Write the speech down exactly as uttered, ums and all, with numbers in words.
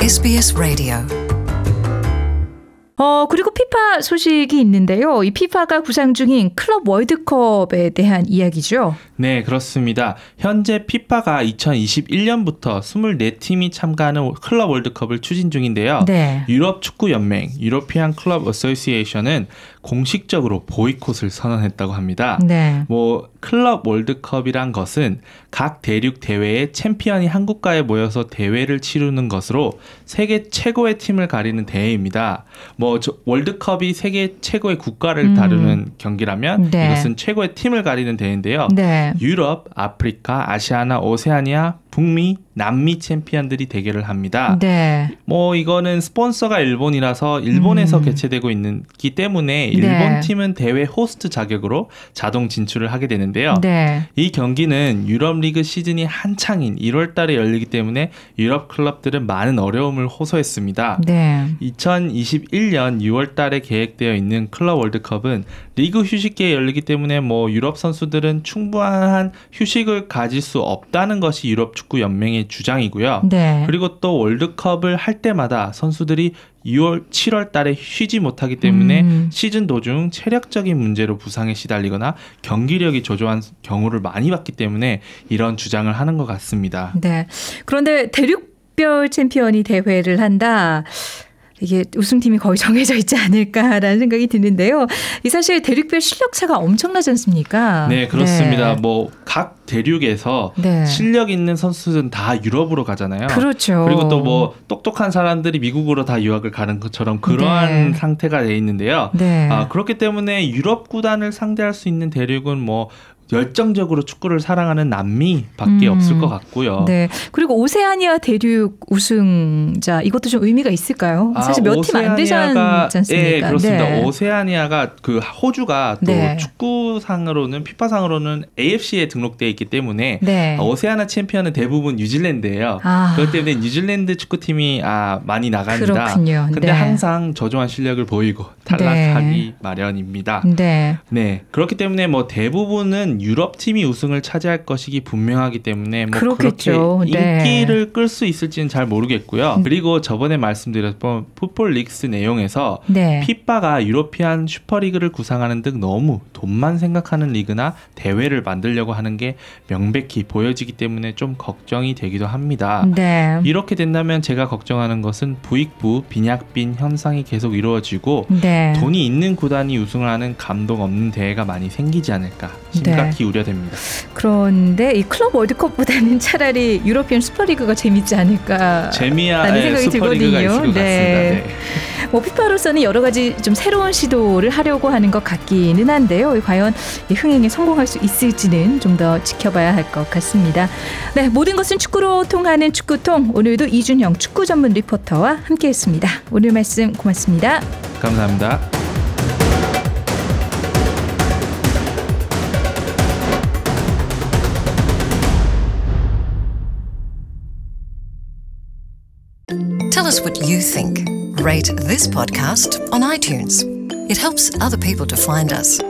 에스비에스 라디오. 어, 그리고 피파 소식이 있는데요. 이 피파가 구상 중인 클럽 월드컵에 대한 이야기죠. 네, 그렇습니다. 현재 피파가 이천이십일 년부터 이십사 팀이 참가하는 클럽 월드컵을 추진 중인데요. 네. 유럽 축구 연맹, 유로피안 클럽 어소시에이션은 공식적으로 보이콧을 선언했다고 합니다. 네. 뭐 클럽 월드컵이란 것은 각 대륙 대회의 챔피언이 한 국가에 모여서 대회를 치르는 것으로 세계 최고의 팀을 가리는 대회입니다. 뭐 저, 월드컵이 세계 최고의 국가를 음. 다루는 경기라면 네. 이것은 최고의 팀을 가리는 대회인데요. 네. 유럽, 아프리카, 아시아나, 오세아니아, 북미, 남미 챔피언들이 대결을 합니다. 네. 뭐 이거는 스폰서가 일본이라서 일본에서 음. 개최되고 있기 때문에 일본 네. 팀은 대회 호스트 자격으로 자동 진출을 하게 되는데요. 네. 이 경기는 유럽 리그 시즌이 한창인 일월 달에 열리기 때문에 유럽 클럽들은 많은 어려움을 호소했습니다. 네. 이천이십일 년 유월 달에 계획되어 있는 클럽 월드컵은 리그 휴식기에 열리기 때문에 뭐 유럽 선수들은 충분한 휴식을 가질 수 없다는 것이 유럽 축구 연맹의 주장이고요. 네. 그리고 또 월드컵을 할 때마다 선수들이 유월, 칠월 달에 쉬지 못하기 때문에 음. 시즌 도중 체력적인 문제로 부상에 시달리거나 경기력이 저조한 경우를 많이 봤기 때문에 이런 주장을 하는 것 같습니다. 네. 그런데 대륙별 챔피언이 대회를 한다. 이게 우승팀이 거의 정해져 있지 않을까라는 생각이 드는데요. 이 사실 대륙별 실력 차가 엄청나지 않습니까? 네, 그렇습니다. 네. 뭐 각 대륙에서 네. 실력 있는 선수들은 다 유럽으로 가잖아요. 그렇죠. 그리고 또 뭐 똑똑한 사람들이 미국으로 다 유학을 가는 것처럼 그러한 네. 상태가 돼 있는데요. 네. 아, 그렇기 때문에 유럽 구단을 상대할 수 있는 대륙은 뭐 열정적으로 축구를 사랑하는 남미밖에 음. 없을 것 같고요. 네. 그리고 오세아니아 대륙 우승자 이것도 좀 의미가 있을까요? 아, 사실 몇 팀 안 되지 않습니까? 예, 그렇습니다. 네. 오세아니아가 그 호주가 또 네. 축구상으로는 피파상으로는 에이에프씨에 등록되어 있기 때문에 네. 오세아나 챔피언은 대부분 뉴질랜드예요. 아. 그렇기 때문에 뉴질랜드 축구팀이 아, 많이 나갑니다. 그렇군요. 근데 네. 항상 저조한 실력을 보이고 탈락하기 네. 마련입니다. 네. 네, 그렇기 때문에 뭐 대부분은 유럽 팀이 우승을 차지할 것이기 분명하기 때문에 뭐 그렇겠죠. 그렇게 네. 인기를 끌 수 있을지는 잘 모르겠고요. 그리고 저번에 말씀드렸던 풋볼 릭스 내용에서 네. 피파가 유로피안 슈퍼리그를 구상하는 등 너무 돈만 생각하는 리그나 대회를 만들려고 하는 게 명백히 보여지기 때문에 좀 걱정이 되기도 합니다. 네. 이렇게 된다면 제가 걱정하는 것은 부익부, 빈약빈 현상이 계속 이루어지고 네. 돈이 있는 구단이 우승을 하는 감동 없는 대회가 많이 생기지 않을까 심각히 네. 우려됩니다. 그런데 이 클럽 월드컵보다는 차라리 유로피안 슈퍼리그가 재밌지 않을까 재미야 라는 생각이 슈퍼리그가 들거든요. 있을 것 네. 같습니다. 네. 뭐 피파로서는 여러 가지 좀 새로운 시도를 하려고 하는 것 같기는 한데요. 과연 이 흥행에 성공할 수 있을지는 좀 더 지켜봐야 할 것 같습니다. 네, 모든 것은 축구로 통하는 축구통. 오늘도 이준영 축구 전문 리포터와 함께했습니다. 오늘 말씀 고맙습니다. 감사합니다. Tell us what you think. Rate this podcast on iTunes. It helps other people to find us.